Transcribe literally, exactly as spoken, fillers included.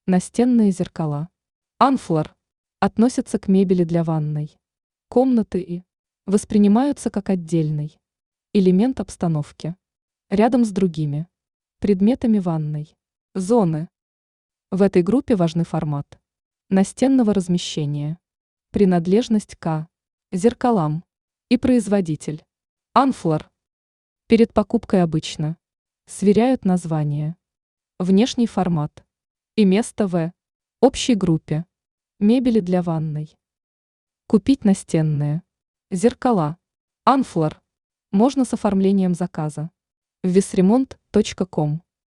Настенные зеркала. Анфлор. Относятся к мебели для ванной. Комнаты и воспринимаются как отдельный элемент обстановки, рядом с другими предметами ванной. Зоны. В этой группе важны формат настенного размещения, принадлежность к зеркалам и производитель. Анфлор. Перед покупкой обычно сверяют название, внешний формат и место в общей группе мебели для ванной. Купить настенные зеркала. Анфлор можно с оформлением заказа в весремонт точка ком.